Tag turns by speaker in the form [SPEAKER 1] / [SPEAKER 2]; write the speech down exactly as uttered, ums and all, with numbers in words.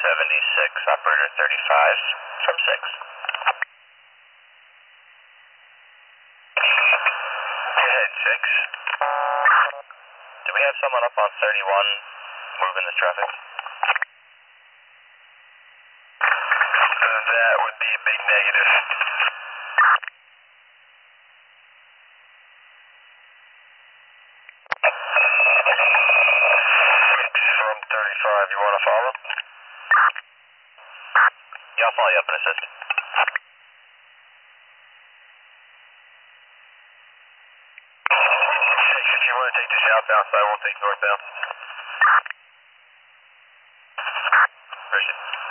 [SPEAKER 1] seventy-six, operator thirty-five from six. Go ahead, six. Do we have someone up on thirty-one moving this traffic? That would be a big negative. From thirty-five, you want to follow? Yeah, I'll follow you up and assist. Six, if you want to take the southbound side, we'll take northbound. Appreciate it.